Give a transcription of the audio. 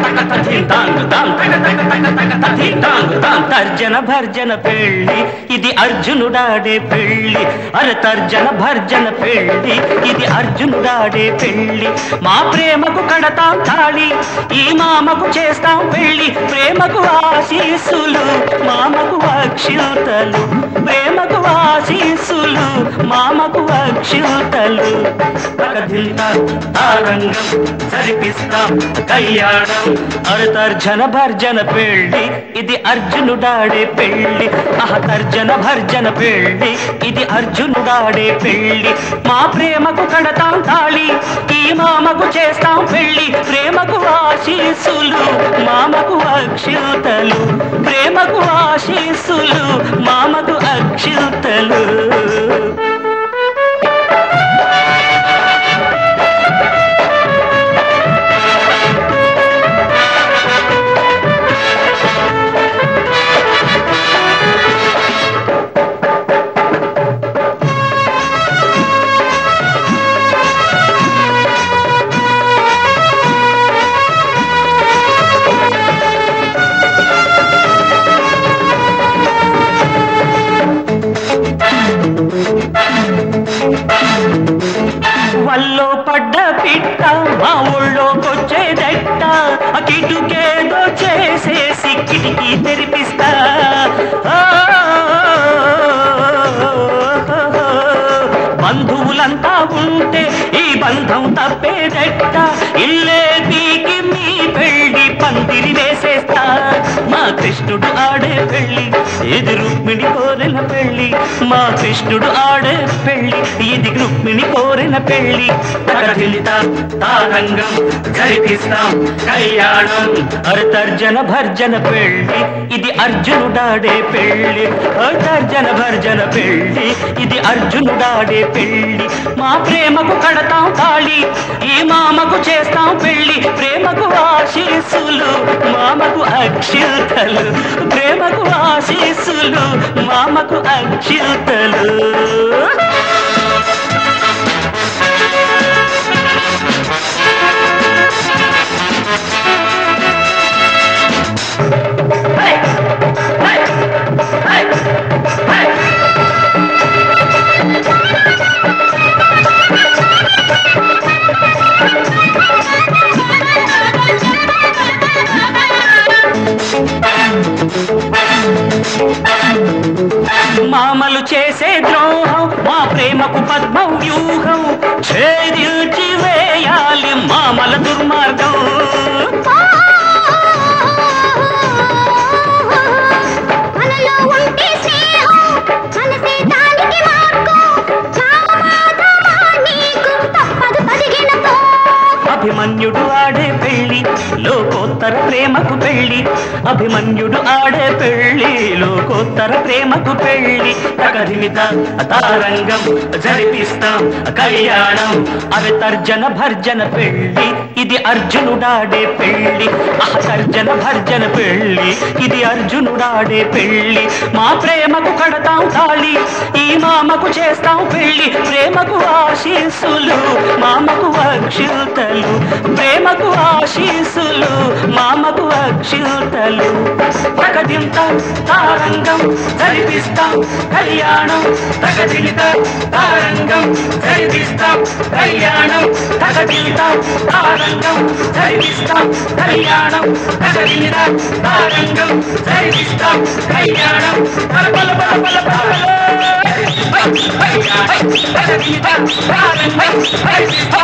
తర్జన భర్జన పెళ్ళి ఇది అర్జునుడాడే పెళ్ళి అరే తర్జన భర్జన పెళ్ళి ఇది అర్జునుడాడే పెళ్ళి మా ప్రేమకు కడతాం తాళి ఈ మామకు చేస్తాం పెళ్ళి ప్రేమకు ఆశీస్సులు మామకు అక్షింతలు ప్రేమకు ఆశీస్సులు మామకు అక్షింతలు తారంగం జరిపిస్తాం కళ్యాణం అరే తర్జన భర్జన పెళ్ళి ఇది అర్జునుడాడే పెళ్ళి తర్జన భర్జన పెళ్ళి ఇది అర్జునుడాడే పెళ్ళి మా ప్రేమకు కడతాం తాళి ఈ మామకు చేస్తాం పెళ్ళి ప్రేమకు ఆశీస్సులు మామకు అక్షింతలు ప్రేమకు ఆశీస్సులు మామకు అక్షింతలు వల్లో పడ్డ పిట్ట మా ఊళ్ళోకొచ్చేదెట్ట కిటుకేదో చేసేసి కిటికీ తెరిపిస్తా బంధువులంతా ఉంటే ఈ బంధం తప్పేదెట్ట ఇల్లే పీకి మీ పెళ్ళి పందిరి వేసేస్తా మా కృష్ణుడు ఆడే పెళ్ళి ఇది రుక్మిణి కోరిన పెళ్ళి మా కృష్ణుడు ఆడే పెళ్ళి ఇది రుక్మిణి కోరిన పెళ్ళి తారంగం జరిపిస్తాం కళ్యాణం అరే తర్జన భర్జన పెళ్ళి ఇది అర్జునుడాడే పెళ్ళి తర్జన భర్జన పెళ్ళి ఇది అర్జునుడాడే పెళ్ళి మా ప్రేమకు కడతాం తాళి ఈ మామకు చేస్తాం పెళ్ళి ప్రేమకు ఆశీస్సులు మామకు అక్షింతలు ప్రేమకు ఆశీస్సులు మామకు అక్షింతలు మామలు చేసే ద్రోహం మా ప్రేమకు పద్మం వ్యూహం ఛేదించి వేయాలి మామల దుర్మార్గం అభిమన్యుడు ఆడే పెళ్ళి లోకోత్తర ప్రేమకు పెళ్ళి అభిమన్యుడు ఆడే పెళ్ళి లోకోత్తర ప్రేమకు పెళ్ళి తగదిమిత తారంగం జరిపిస్తాం కళ్యాణం అవి తర్జన భర్జన పెళ్ళి ఇది అర్జునుడాడే పెళ్ళి తర్జన భర్జన పెళ్ళి ఇది అర్జునుడాడే పెళ్ళి మా ప్రేమకు కడతాం తాళి ఈ మామకు చేస్తాం పెళ్ళి ప్రేమకు ఆశీస్సులు మామకు అక్షింతలు ప్రేమకు ఆశీస్సులు మామకు అక్షింతలు ప్రకటింతాం తారంగం జరిపిస్తాం కళ్యాణం ప్రకటిత తారంగం జరిపిస్తాం కళ్యాణం ప్రకటితాం తారంగం జరిపిస్తాం కళ్యాణం ప్రకటిత తారంగం జరిపిస్తాం కళ్యాణం బల బల బల బల